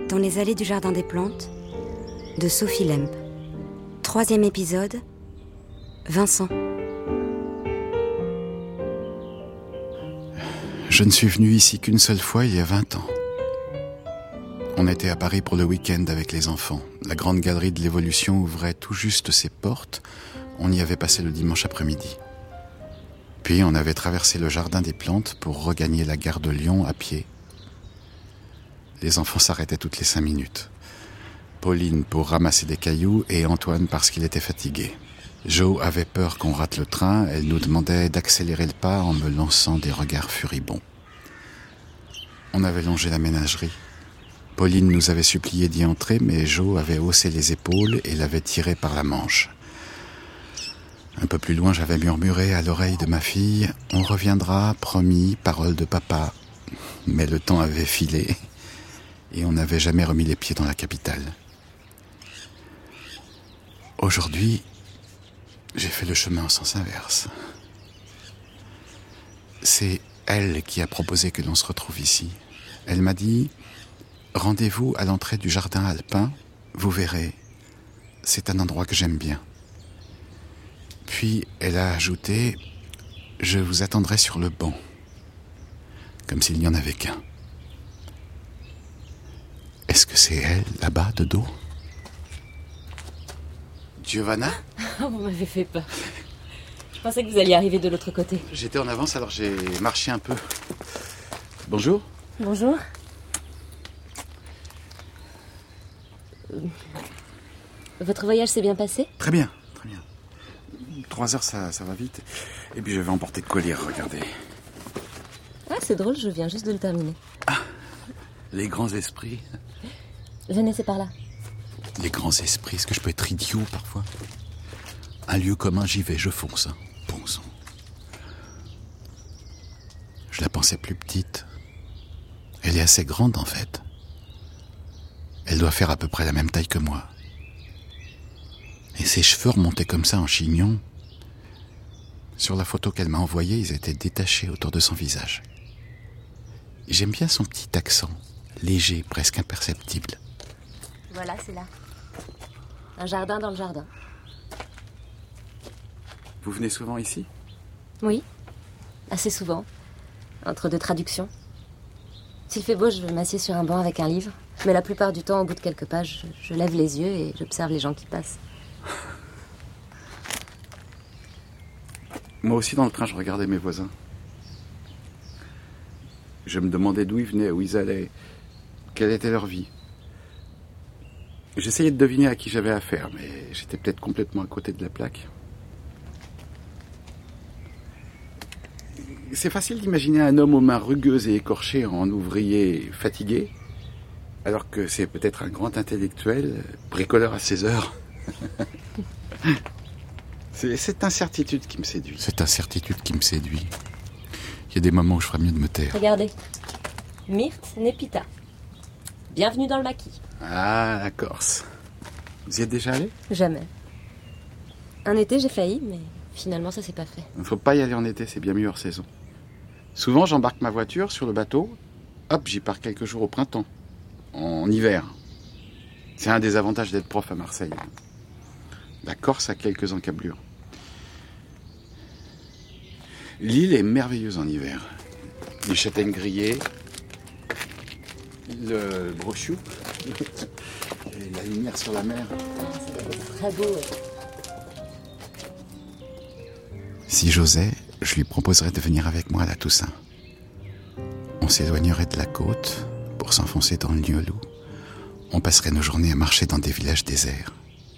Dans les allées du Jardin des Plantes, de Sophie Lemp. 3e épisode, Vincent. Je ne suis venu ici qu'une seule fois il y a 20 ans. On était à Paris pour le week-end avec les enfants. La grande galerie de l'Évolution ouvrait tout juste ses portes. On y avait passé le dimanche après-midi. Puis on avait traversé le Jardin des Plantes pour regagner la gare de Lyon à pied. Les enfants s'arrêtaient toutes les 5 minutes. Pauline pour ramasser des cailloux et Antoine parce qu'il était fatigué. Jo avait peur qu'on rate le train. Elle nous demandait d'accélérer le pas en me lançant des regards furibonds. On avait longé la ménagerie. Pauline nous avait supplié d'y entrer, mais Jo avait haussé les épaules et l'avait tiré par la manche. Un peu plus loin, j'avais murmuré à l'oreille de ma fille « On reviendra, promis, parole de papa ». Mais le temps avait filé et on n'avait jamais remis les pieds dans la capitale. Aujourd'hui, j'ai fait le chemin en sens inverse. C'est elle qui a proposé que l'on se retrouve ici. Elle m'a dit « Rendez-vous à l'entrée du jardin alpin, vous verrez, c'est un endroit que j'aime bien. » Puis elle a ajouté « Je vous attendrai sur le banc », comme s'il n'y en avait qu'un. Est-ce que c'est elle, là-bas, de dos ? Giovanna ? Vous m'avez fait peur. Je pensais que vous alliez arriver de l'autre côté. J'étais en avance, alors j'ai marché un peu. Bonjour. Bonjour. Votre voyage s'est bien passé ? Très bien, très bien. 3 heures, ça va vite. Et puis je vais emporter de quoi lire, regardez. Ah, c'est drôle, je viens juste de le terminer. Ah, les grands esprits. Venez, c'est par là. Les grands esprits, est-ce que je peux être idiot parfois ? Un lieu commun, j'y vais, je fonce. Bon sang. Je la pensais plus petite. Elle est assez grande en fait. Elle doit faire à peu près la même taille que moi. Et ses cheveux remontaient comme ça en chignon. Sur la photo qu'elle m'a envoyée, ils étaient détachés autour de son visage. J'aime bien son petit accent, léger, presque imperceptible. Voilà, c'est là. Un jardin dans le jardin. Vous venez souvent ici ? Oui, assez souvent. Entre 2 traductions. S'il fait beau, je m'assieds sur un banc avec un livre. Mais la plupart du temps, au bout de quelques pages, je lève les yeux et j'observe les gens qui passent. Moi aussi, dans le train, je regardais mes voisins. Je me demandais d'où ils venaient, où ils allaient, quelle était leur vie. J'essayais de deviner à qui j'avais affaire, mais j'étais peut-être complètement à côté de la plaque. C'est facile d'imaginer un homme aux mains rugueuses et écorchées en ouvrier fatigué, alors que c'est peut-être un grand intellectuel, bricoleur à 16 heures. C'est cette incertitude qui me séduit. Cette incertitude qui me séduit. Il y a des moments où je ferais mieux de me taire. Regardez. Myrte Nepita. Bienvenue dans le maquis. Ah, la Corse. Vous y êtes déjà allé ? Jamais. Un été, j'ai failli, mais finalement, ça s'est pas fait. Il ne faut pas y aller en été, c'est bien mieux hors saison. Souvent, j'embarque ma voiture sur le bateau. Hop, j'y pars quelques jours au printemps. En hiver. C'est un des avantages d'être prof à Marseille. La Corse a quelques encablures. L'île est merveilleuse en hiver. Les châtaignes grillées, le brochou, et la lumière sur la mer. C'est très beau. Si j'osais, je lui proposerais de venir avec moi à la Toussaint. On s'éloignerait de la côte pour s'enfoncer dans le Niolou. On passerait nos journées à marcher dans des villages déserts.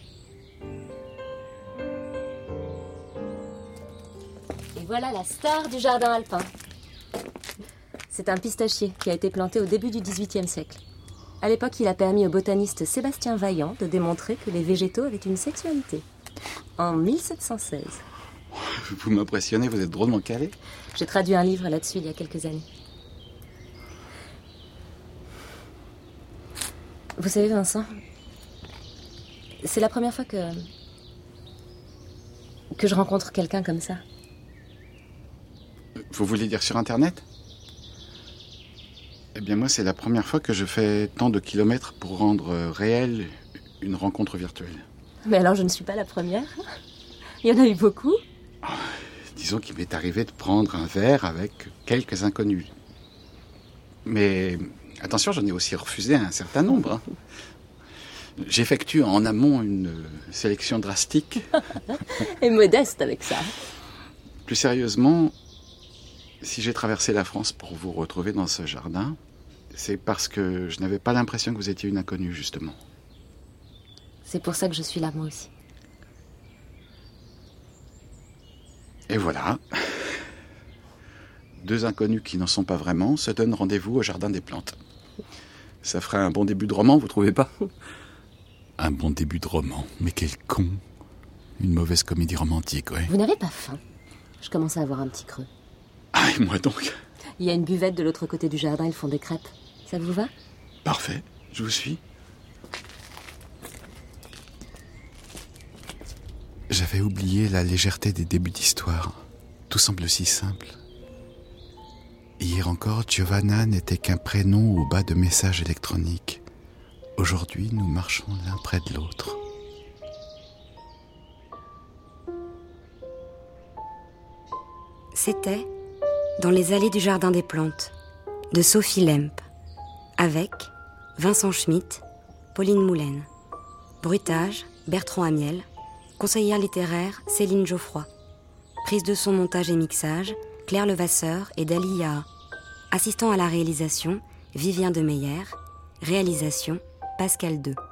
Et voilà la star du jardin alpin. C'est un pistachier qui a été planté au début du XVIIIe siècle. À l'époque, il a permis au botaniste Sébastien Vaillant de démontrer que les végétaux avaient une sexualité. En 1716. Vous m'impressionnez, vous êtes drôlement calé. J'ai traduit un livre là-dessus il y a quelques années. Vous savez, Vincent, c'est la première fois que je rencontre quelqu'un comme ça. Vous voulez dire sur Internet ? Eh bien moi, c'est la première fois que je fais tant de kilomètres pour rendre réelle une rencontre virtuelle. Mais alors, je ne suis pas la première. Il y en a eu beaucoup. Disons qu'il m'est arrivé de prendre un verre avec quelques inconnus. Mais attention, j'en ai aussi refusé un certain nombre. Hein. J'effectue en amont une sélection drastique. Et modeste avec ça. Plus sérieusement, si j'ai traversé la France pour vous retrouver dans ce jardin, c'est parce que je n'avais pas l'impression que vous étiez une inconnue, justement. C'est pour ça que je suis là, moi aussi. Et voilà. 2 inconnus qui n'en sont pas vraiment se donnent rendez-vous au Jardin des Plantes. Ça ferait un bon début de roman, vous trouvez pas ? Un bon début de roman, mais quel con. Une mauvaise comédie romantique, ouais. Vous n'avez pas faim? Je commence à avoir un petit creux. Ah, et moi donc? Il y a une buvette de l'autre côté du jardin, ils font des crêpes. Ça vous va? Parfait, je vous suis. J'avais oublié la légèreté des débuts d'histoire. Tout semble si simple. Hier encore, Giovanna n'était qu'un prénom au bas de messages électroniques. Aujourd'hui, nous marchons l'un près de l'autre. C'était Dans les allées du Jardin des Plantes, de Sophie Lemp, avec Vincent Schmitt, Pauline Moulin. Bruitage, Bertrand Amiel. Conseillère littéraire, Céline Geoffroy. Prise de son, montage et mixage, Claire Levasseur et Dali Yaha. Assistant à la réalisation, Vivien Demeyer. Réalisation, Pascal Deux.